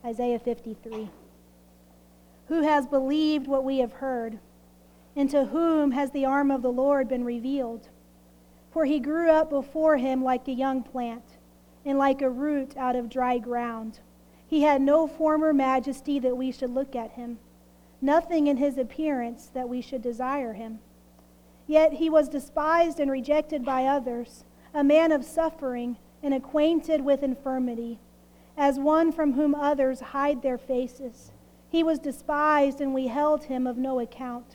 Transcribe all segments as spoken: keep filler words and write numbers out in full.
Isaiah fifty-three. Who has believed what we have heard? And to whom has the arm of the Lord been revealed? For he grew up before him like a young plant, and like a root out of dry ground. He had no former majesty that we should look at him, nothing in his appearance that we should desire him. Yet he was despised and rejected by others, a man of suffering and acquainted with infirmity, as one from whom others hide their faces. He was despised, and we held him of no account.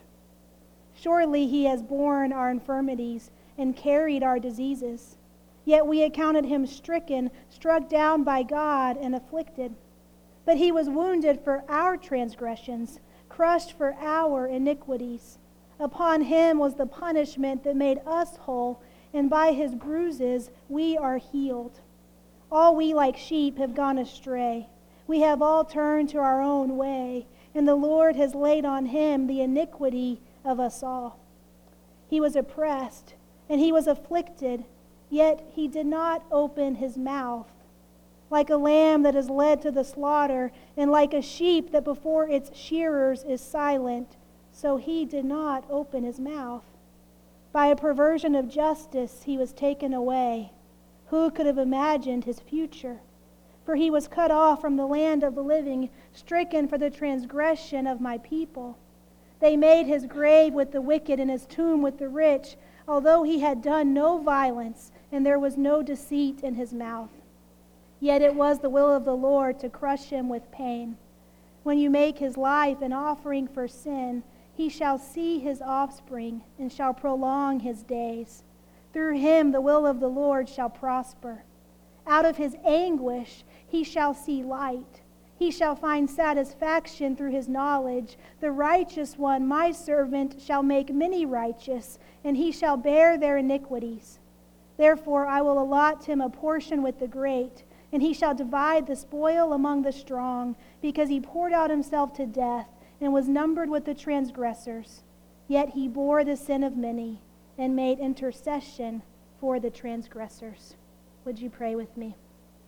Surely he has borne our infirmities and carried our diseases. Yet we accounted him stricken, struck down by God, and afflicted. But he was wounded for our transgressions, crushed for our iniquities. Upon him was the punishment that made us whole, and by his bruises we are healed. All we like sheep have gone astray. We have all turned to our own way, and the Lord has laid on him the iniquity of us all. He was oppressed, and he was afflicted, yet he did not open his mouth. Like a lamb that is led to the slaughter, and like a sheep that before its shearers is silent, so he did not open his mouth. By a perversion of justice he was taken away. Who could have imagined his future? For he was cut off from the land of the living, stricken for the transgression of my people. They made his grave with the wicked and his tomb with the rich, although he had done no violence, and there was no deceit in his mouth. Yet it was the will of the Lord to crush him with pain. When you make his life an offering for sin, he shall see his offspring and shall prolong his days. Through him the will of the Lord shall prosper. Out of his anguish he shall see light. He shall find satisfaction through his knowledge. The righteous one, my servant, shall make many righteous, and he shall bear their iniquities. Therefore I will allot him a portion with the great, and he shall divide the spoil among the strong, because he poured out himself to death, and was numbered with the transgressors. Yet he bore the sin of many, and made intercession for the transgressors. Would you pray with me?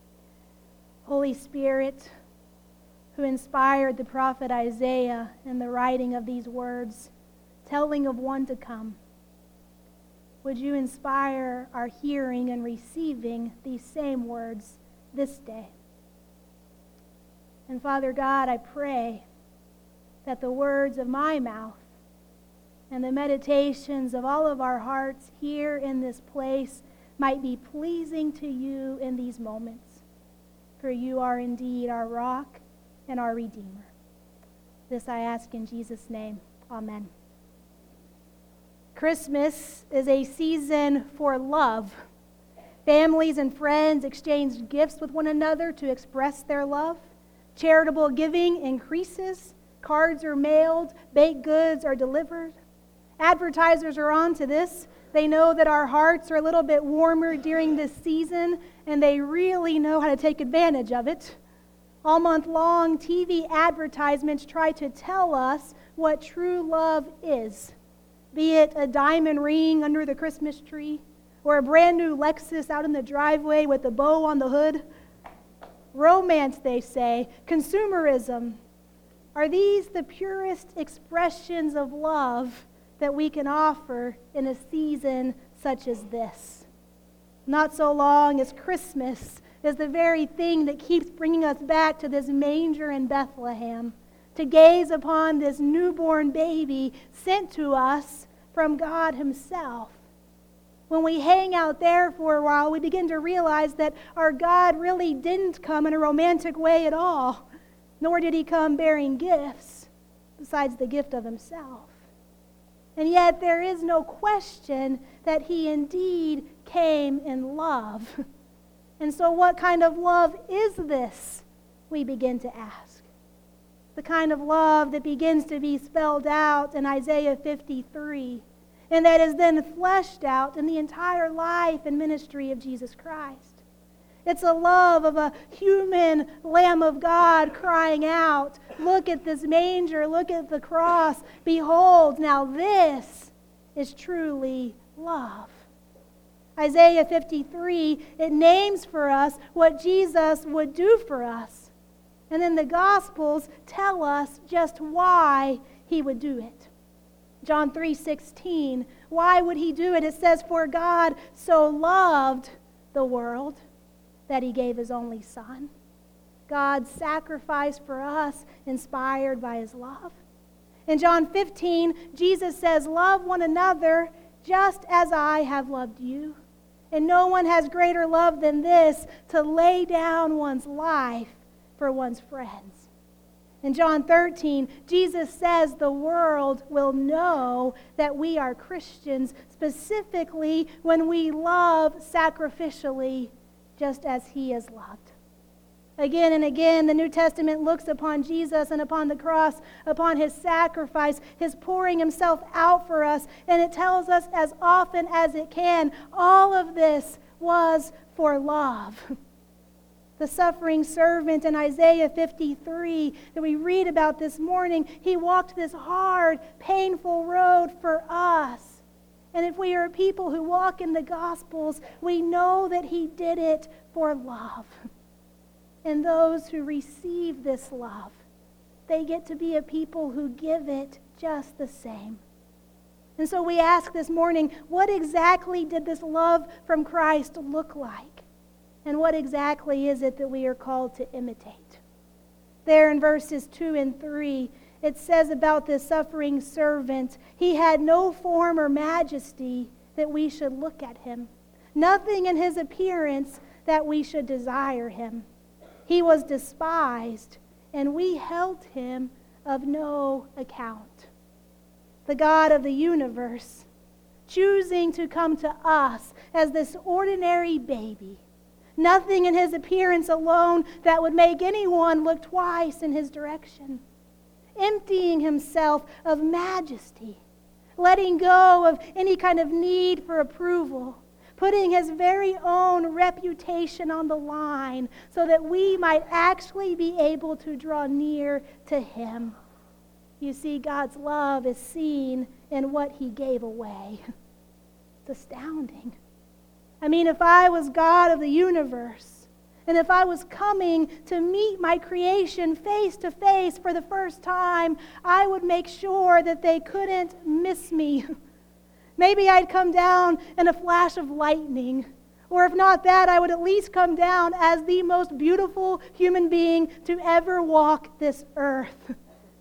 Holy Spirit, who inspired the prophet Isaiah in the writing of these words, telling of one to come, would you inspire our hearing and receiving these same words this day? And Father God, I pray that the words of my mouth and the meditations of all of our hearts here in this place might be pleasing to you in these moments. For you are indeed our rock and our Redeemer. This I ask in Jesus' name. Amen. Christmas is a season for love. Families and friends exchange gifts with one another to express their love. Charitable giving increases. Cards are mailed. Baked goods are delivered. Advertisers are on to this. They know that our hearts are a little bit warmer during this season, and they really know how to take advantage of it. All month long, T V advertisements try to tell us what true love is, be it a diamond ring under the Christmas tree or a brand new Lexus out in the driveway with a bow on the hood. Romance, they say, consumerism. Are these the purest expressions of love that we can offer in a season such as this? Not so long as Christmas is the very thing that keeps bringing us back to this manger in Bethlehem, to gaze upon this newborn baby sent to us from God himself. When we hang out there for a while, we begin to realize that our God really didn't come in a romantic way at all, nor did he come bearing gifts besides the gift of himself. And yet there is no question that he indeed came in love. And so what kind of love is this, we begin to ask? The kind of love that begins to be spelled out in Isaiah fifty-three, and that is then fleshed out in the entire life and ministry of Jesus Christ. It's a love of a human Lamb of God crying out, look at this manger, look at the cross, behold, now this is truly love. Isaiah fifty-three, it names for us what Jesus would do for us. And then the Gospels tell us just why he would do it. John three sixteen, why would he do it? It says, for God so loved the world that he gave his only Son. God sacrificed for us, inspired by his love. In John fifteen, Jesus says, love one another just as I have loved you. And no one has greater love than this, to lay down one's life for one's friends. In John thirteen, Jesus says the world will know that we are Christians, specifically when we love sacrificially, just as he is loved. Again and again, the New Testament looks upon Jesus and upon the cross, upon his sacrifice, his pouring himself out for us, and it tells us as often as it can, all of this was for love. The suffering servant in Isaiah fifty-three that we read about this morning, he walked this hard, painful road for us. And if we are people who walk in the Gospels, we know that he did it for love. And those who receive this love, they get to be a people who give it just the same. And so we ask this morning, what exactly did this love from Christ look like? And what exactly is it that we are called to imitate? There in verses two and three, it says about this suffering servant, he had no form or majesty that we should look at him. Nothing in his appearance that we should desire him. He was despised, and we held him of no account. The God of the universe, choosing to come to us as this ordinary baby. Nothing in his appearance alone that would make anyone look twice in his direction. Emptying himself of majesty, letting go of any kind of need for approval, putting his very own reputation on the line so that we might actually be able to draw near to him. You see, God's love is seen in what he gave away. It's astounding. I mean, if I was God of the universe, and if I was coming to meet my creation face to face for the first time, I would make sure that they couldn't miss me. Maybe I'd come down in a flash of lightning. Or if not that, I would at least come down as the most beautiful human being to ever walk this earth.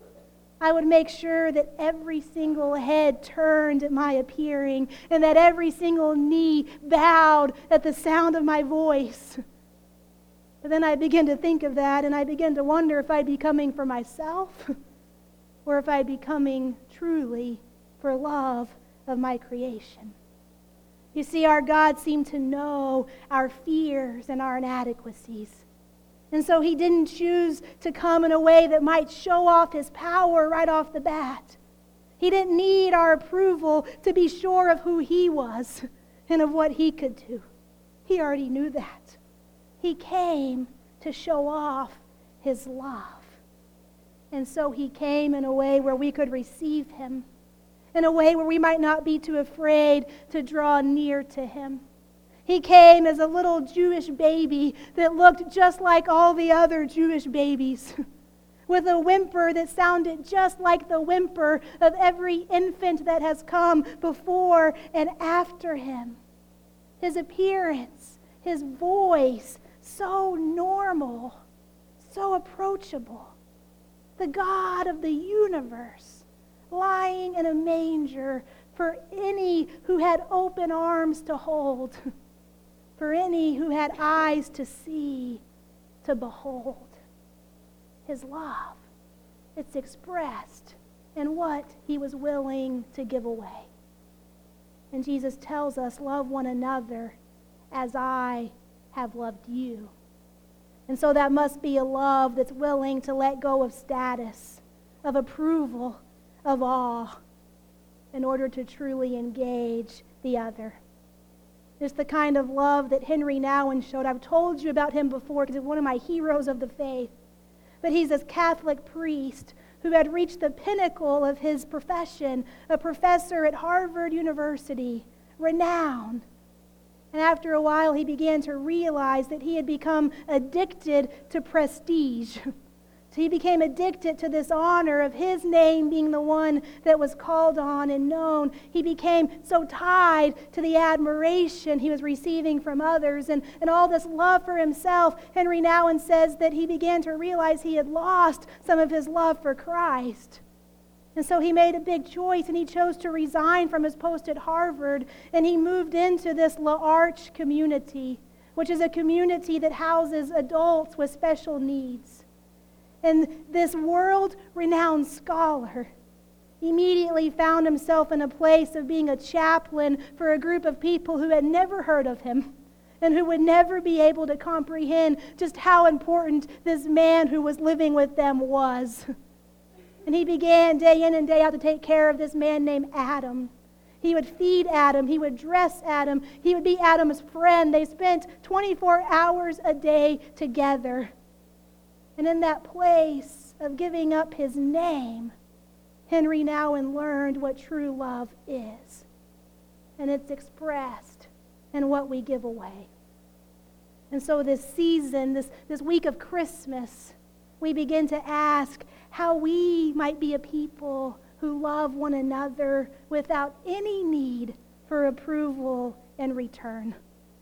I would make sure that every single head turned at my appearing and that every single knee bowed at the sound of my voice. But then I begin to think of that and I begin to wonder if I'd be coming for myself or if I'd be coming truly for love of my creation. You see, our God seemed to know our fears and our inadequacies. And so he didn't choose to come in a way that might show off his power right off the bat. He didn't need our approval to be sure of who he was and of what he could do. He already knew that. He came to show off his love. And so he came in a way where we could receive him, in a way where we might not be too afraid to draw near to him. He came as a little Jewish baby that looked just like all the other Jewish babies, with a whimper that sounded just like the whimper of every infant that has come before and after him. His appearance, his voice, so normal, so approachable. The God of the universe, lying in a manger for any who had open arms to hold, for any who had eyes to see, to behold. His love, it's expressed in what he was willing to give away. And Jesus tells us, love one another as I have loved you. And so that must be a love that's willing to let go of status, of approval, of awe, in order to truly engage the other. It's the kind of love that Henry Nouwen showed. I've told you about him before because he's one of my heroes of the faith. But he's this Catholic priest who had reached the pinnacle of his profession, a professor at Harvard University, renowned. And after a while, he began to realize that he had become addicted to prestige, So he became addicted to this honor of his name being the one that was called on and known. He became so tied to the admiration he was receiving from others and, and all this love for himself. Henry Nouwen says that he began to realize he had lost some of his love for Christ. And so he made a big choice, and he chose to resign from his post at Harvard, and he moved into this L'Arche community, which is a community that houses adults with special needs. And this world-renowned scholar immediately found himself in a place of being a chaplain for a group of people who had never heard of him and who would never be able to comprehend just how important this man who was living with them was. And he began day in and day out to take care of this man named Adam. He would feed Adam. He would dress Adam. He would be Adam's friend. They spent twenty-four hours a day together. And in that place of giving up his name, Henry Nouwen learned what true love is. And it's expressed in what we give away. And so this season, this, this week of Christmas, we begin to ask how we might be a people who love one another without any need for approval in return.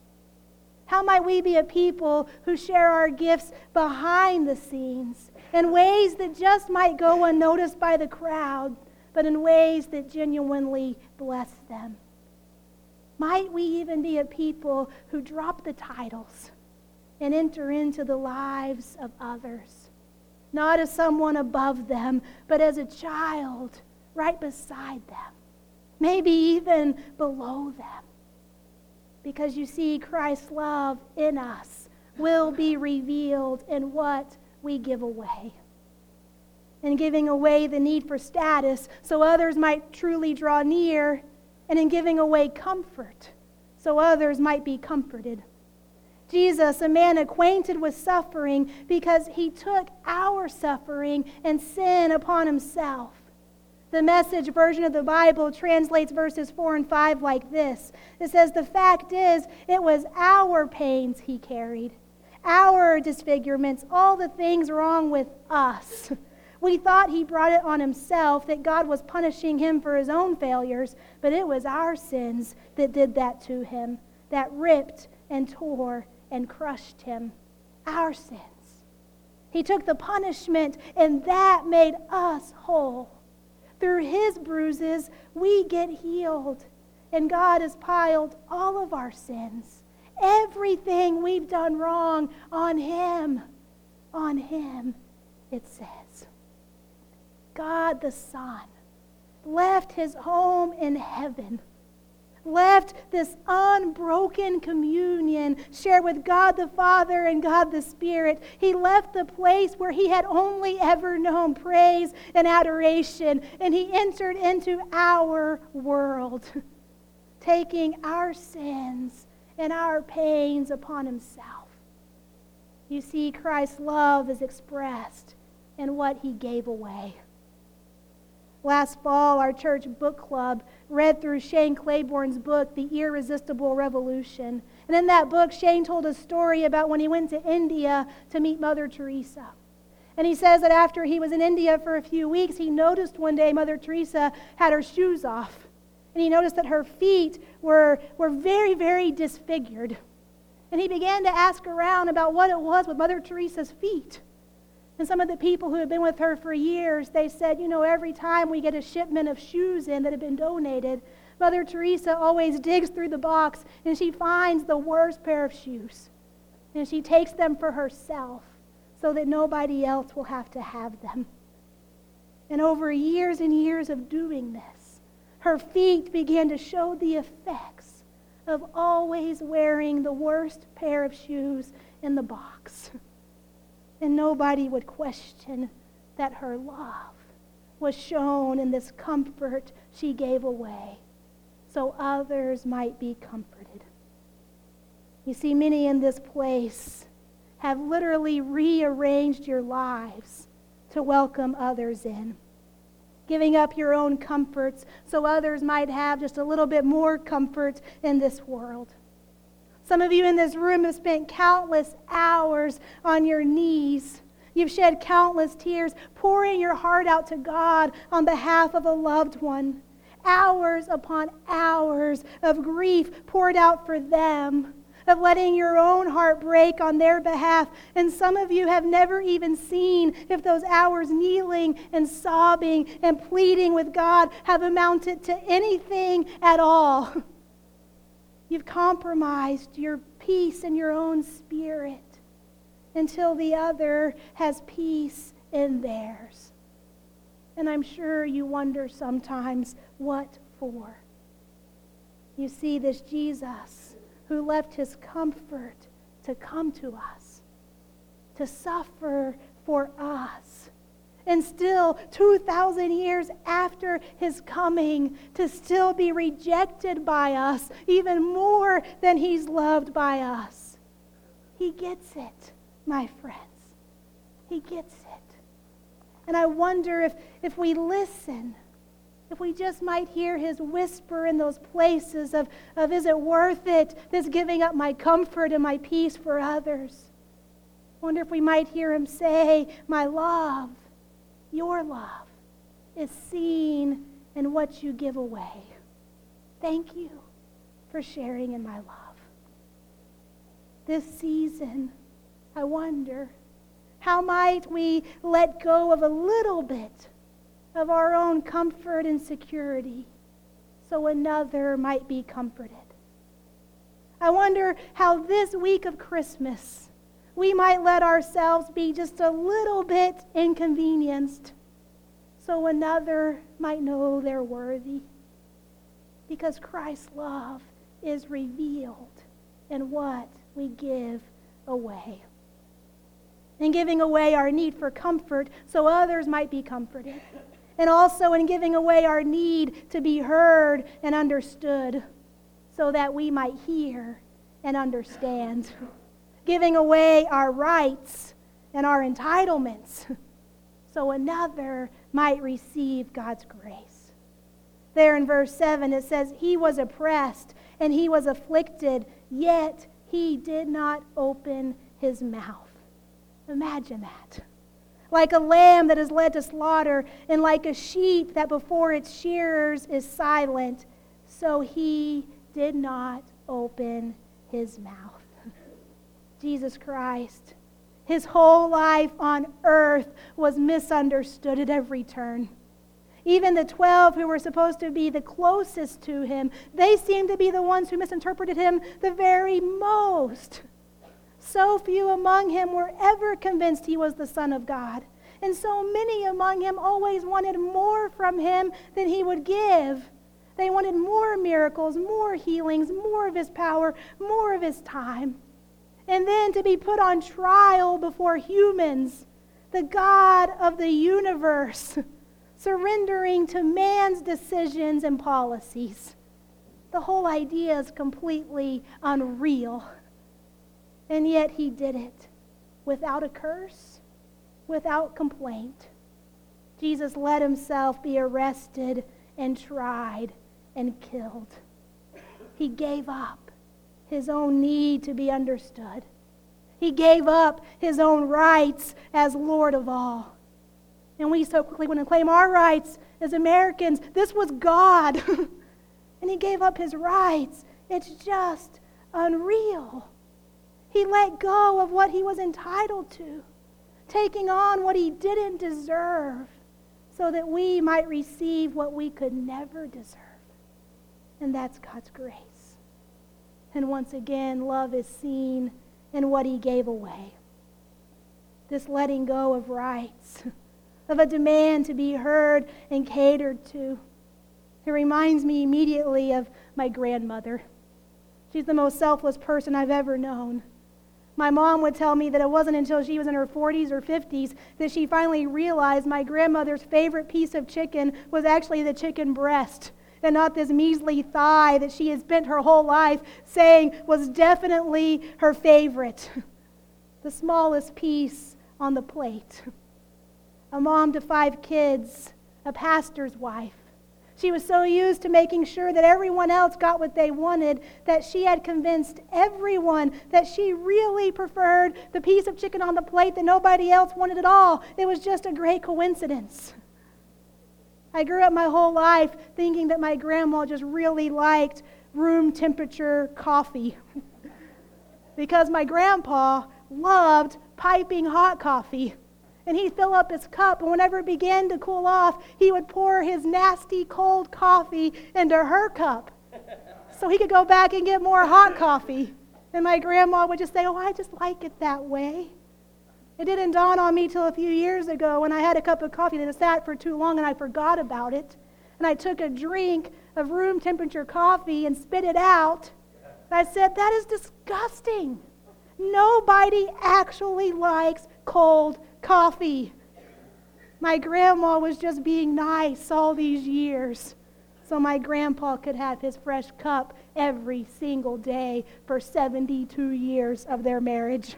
How might we be a people who share our gifts behind the scenes in ways that just might go unnoticed by the crowd, but in ways that genuinely bless them? Might we even be a people who drop the titles and enter into the lives of others, not as someone above them, but as a child right beside them, maybe even below them? Because you see, Christ's love in us will be revealed in what we give away. In giving away the need for status so others might truly draw near, and in giving away comfort so others might be comforted. Jesus, a man acquainted with suffering because he took our suffering and sin upon himself. The Message version of the Bible translates verses four and five like this. It says, the fact is, it was our pains he carried, our disfigurements, all the things wrong with us. We thought he brought it on himself, that God was punishing him for his own failures, but it was our sins that did that to him, that ripped and tore and crushed him. Our sins. He took the punishment, and that made us whole. Through his bruises, we get healed. And God has piled all of our sins, everything we've done wrong, on him. On him, it says. God the Son left his home in heaven, left this unbroken communion shared with God the Father and God the Spirit. He left the place where he had only ever known praise and adoration, and he entered into our world, taking our sins and our pains upon himself. You see, Christ's love is expressed in what he gave away. Last fall, our church book club read through Shane Claiborne's book, The Irresistible Revolution. And in that book, Shane told a story about when he went to India to meet Mother Teresa. And he says that after he was in India for a few weeks, he noticed one day Mother Teresa had her shoes off. And he noticed that her feet were, were very, very disfigured. And he began to ask around about what it was with Mother Teresa's feet. And some of the people who had been with her for years, they said, you know, every time we get a shipment of shoes in that have been donated, Mother Teresa always digs through the box and she finds the worst pair of shoes. And she takes them for herself so that nobody else will have to have them. And over years and years of doing this, her feet began to show the effects of always wearing the worst pair of shoes in the box. And nobody would question that her love was shown in this comfort she gave away so others might be comforted. You see, many in this place have literally rearranged your lives to welcome others in, giving up your own comforts so others might have just a little bit more comfort in this world. Some of you in this room have spent countless hours on your knees, You've shed countless tears, pouring your heart out to God on behalf of a loved one. Hours upon hours of grief poured out for them, of letting your own heart break on their behalf. And some of you have never even seen if those hours kneeling and sobbing and pleading with God have amounted to anything at all. You've compromised your peace in your own spirit until the other has peace in theirs. And I'm sure you wonder sometimes, what for? You see, this Jesus who left his comfort to come to us, to suffer for us, and still two thousand years after his coming, to still be rejected by us even more than he's loved by us. He gets it, my friends. He gets it. And I wonder if, if we listen, if we just might hear his whisper in those places of, of, is it worth it, this giving up my comfort and my peace for others? I wonder if we might hear him say, my love, your love, is seen in what you give away. Thank you for sharing in my love. This season, I wonder, how might we let go of a little bit of our own comfort and security so another might be comforted? I wonder how this week of Christmas we might let ourselves be just a little bit inconvenienced so another might know they're worthy. Because Christ's love is revealed in what we give away. In giving away our need for comfort so others might be comforted. And also in giving away our need to be heard and understood so that we might hear and understand. Giving away our rights and our entitlements so another might receive God's grace. There in verse seven it says, he was oppressed and he was afflicted, yet he did not open his mouth. Imagine that. Like a lamb that is led to slaughter, and like a sheep that before its shearers is silent, so he did not open his mouth. Jesus Christ, his whole life on earth was misunderstood at every turn. Even the twelve who were supposed to be the closest to him, they seemed to be the ones who misinterpreted him the very most. So few among him were ever convinced he was the Son of God. And so many among him always wanted more from him than he would give. They wanted more miracles, more healings, more of his power, more of his time. And then to be put on trial before humans, the God of the universe, surrendering to man's decisions and policies. The whole idea is completely unreal. And yet he did it without a curse, without complaint. Jesus let himself be arrested and tried and killed. He gave up his own need to be understood. He gave up his own rights as Lord of all. And we so quickly want to claim our rights as Americans. This was God. And he gave up his rights. It's just unreal. He let go of what he was entitled to, taking on what he didn't deserve so that we might receive what we could never deserve. And that's God's grace. And once again, love is seen in what he gave away. This letting go of rights, of a demand to be heard and catered to. It reminds me immediately of my grandmother. She's the most selfless person I've ever known. My mom would tell me that it wasn't until she was in her forties or fifties that she finally realized my grandmother's favorite piece of chicken was actually the chicken breast and not this measly thigh that she had spent her whole life saying was definitely her favorite. The smallest piece on the plate. A mom to five kids, a pastor's wife, She was so used to making sure that everyone else got what they wanted that she had convinced everyone that she really preferred the piece of chicken on the plate that nobody else wanted at all. It was just a great coincidence. I grew up my whole life thinking that my grandma just really liked room temperature coffee because my grandpa loved piping hot coffee. And he'd fill up his cup, and whenever it began to cool off, he would pour his nasty cold coffee into her cup so he could go back and get more hot coffee. And my grandma would just say, oh, I just like it that way. It didn't dawn on me till a few years ago when I had a cup of coffee that had sat for too long and I forgot about it. And I took a drink of room temperature coffee and spit it out. And I said, that is disgusting. Nobody actually likes cold coffee. My grandma was just being nice all these years so my grandpa could have his fresh cup every single day for seventy-two years of their marriage.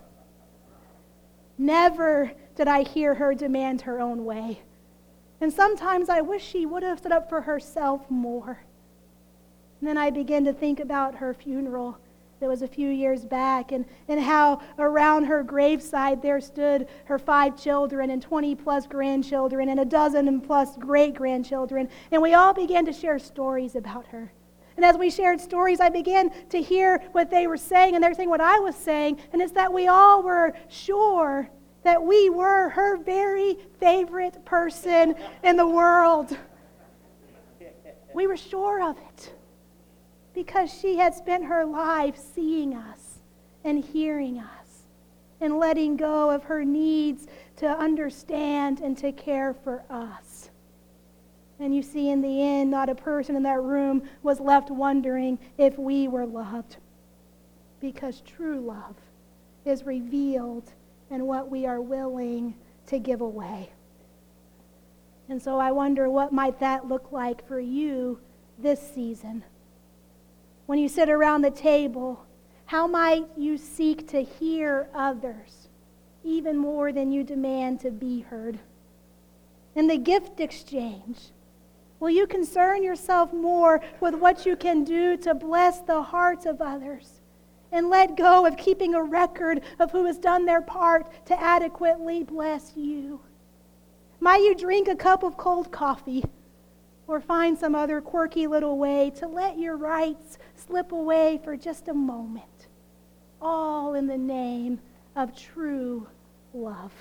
Never did I hear her demand her own way. And sometimes I wish she would have stood up for herself more. And then I began to think about her funeral that was a few years back, and, and how around her graveside there stood her five children and twenty plus grandchildren and a dozen plus great-grandchildren. And we all began to share stories about her. And as we shared stories, I began to hear what they were saying, and they were saying what I was saying, and it's that we all were sure that we were her very favorite person in the world. We were sure of it because she had spent her life seeing us and hearing us and letting go of her needs to understand and to care for us. And you see, in the end, not a person in that room was left wondering if we were loved, because true love is revealed in what we are willing to give away. And so I wonder, what might that look like for you this season? When you sit around the table, how might you seek to hear others even more than you demand to be heard? In the gift exchange, will you concern yourself more with what you can do to bless the hearts of others and let go of keeping a record of who has done their part to adequately bless you? Might you drink a cup of cold coffee or find some other quirky little way to let your rights slip away for just a moment, all in the name of true love.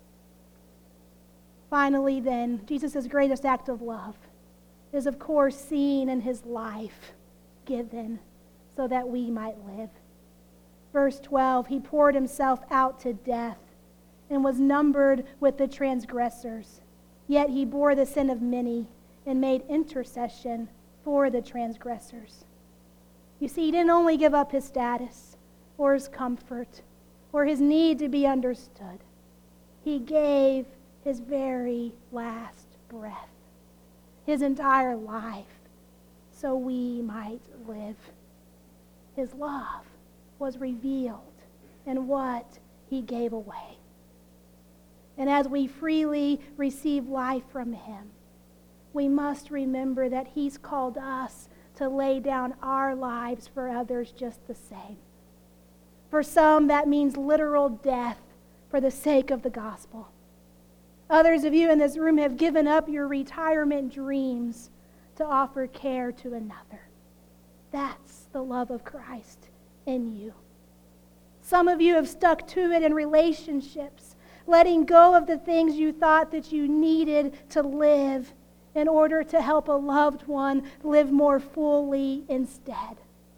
Finally, then, Jesus' greatest act of love is, of course, seen in his life given so that we might live. Verse twelve, he poured himself out to death and was numbered with the transgressors. Yet he bore the sin of many and made intercession for the transgressors. You see, he didn't only give up his status or his comfort or his need to be understood. He gave his very last breath, his entire life, so we might live. His love was revealed in what he gave away. And as we freely receive life from him, we must remember that he's called us to lay down our lives for others just the same. For some, that means literal death for the sake of the gospel. Others of you in this room have given up your retirement dreams to offer care to another. That's the love of Christ in you. Some of you have stuck to it in relationships, letting go of the things you thought that you needed to live in order to help a loved one live more fully instead.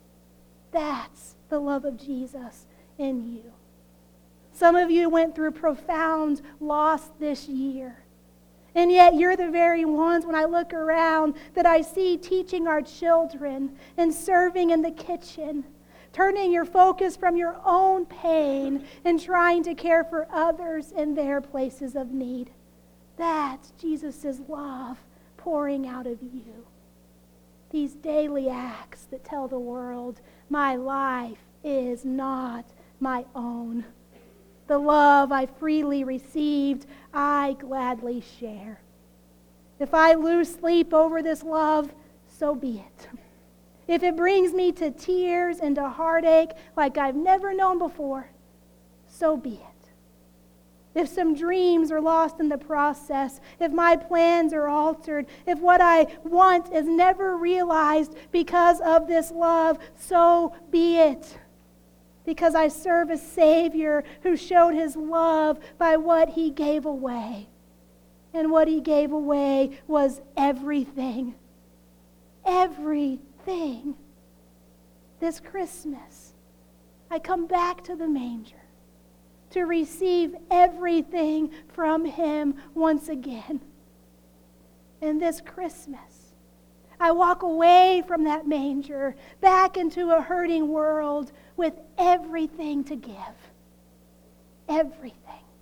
That's the love of Jesus in you. Some of you went through profound loss this year. And yet you're the very ones, when I look around, that I see teaching our children and serving in the kitchen, turning your focus from your own pain and trying to care for others in their places of need. That's Jesus' love pouring out of you. These daily acts that tell the world, my life is not my own. The love I freely received, I gladly share. If I lose sleep over this love, so be it. If it brings me to tears and to heartache like I've never known before, so be it. If some dreams are lost in the process, if my plans are altered, if what I want is never realized because of this love, so be it. Because I serve a Savior who showed his love by what he gave away. And what he gave away was everything. Everything. This Christmas, I come back to the manger to receive everything from him once again. And this Christmas, I walk away from that manger back into a hurting world with everything to give. Everything.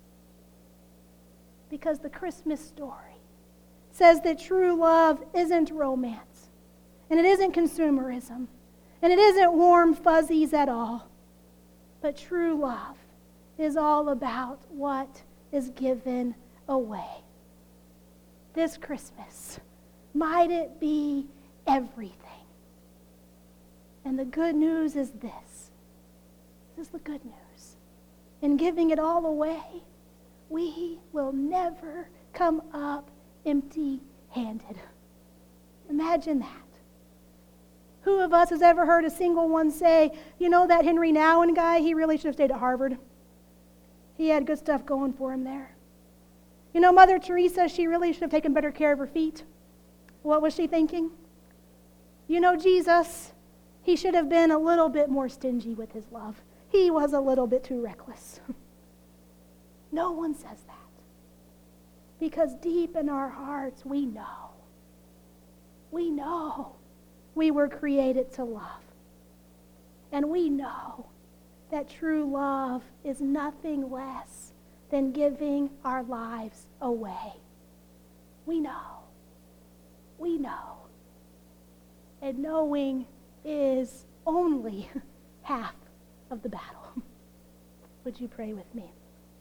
Because the Christmas story says that true love isn't romance, and it isn't consumerism, and it isn't warm fuzzies at all. But true love is all about what is given away. This Christmas, might it be everything. And the good news is this. This is the good news. In giving it all away, we will never come up empty-handed. Imagine that. Who of us has ever heard a single one say, you know that Henry Nouwen guy, he really should have stayed at Harvard. He had good stuff going for him there. You know, Mother Teresa, she really should have taken better care of her feet. What was she thinking? You know, Jesus, he should have been a little bit more stingy with his love. He was a little bit too reckless. No one says that. Because deep in our hearts, we know. We know we were created to love. And we know that true love is nothing less than giving our lives away. We know. We know. And knowing is only half of the battle. Would you pray with me?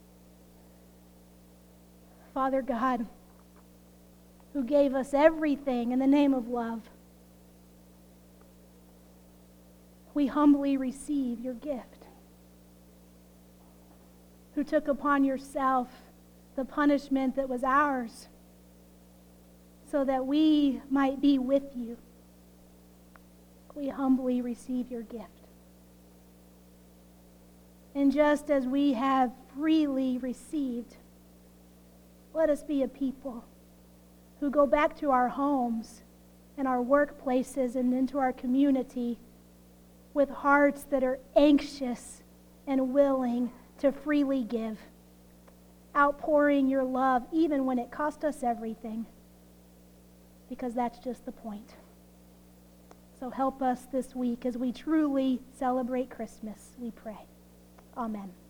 Father God, who gave us everything in the name of love, we humbly receive your gift. Who took upon yourself the punishment that was ours so that we might be with you. We humbly receive your gift. And just as we have freely received, let us be a people who go back to our homes and our workplaces and into our community with hearts that are anxious and willing to freely give, outpouring your love even when it cost us everything, because that's just the point. So help us this week as we truly celebrate Christmas, we pray. Amen.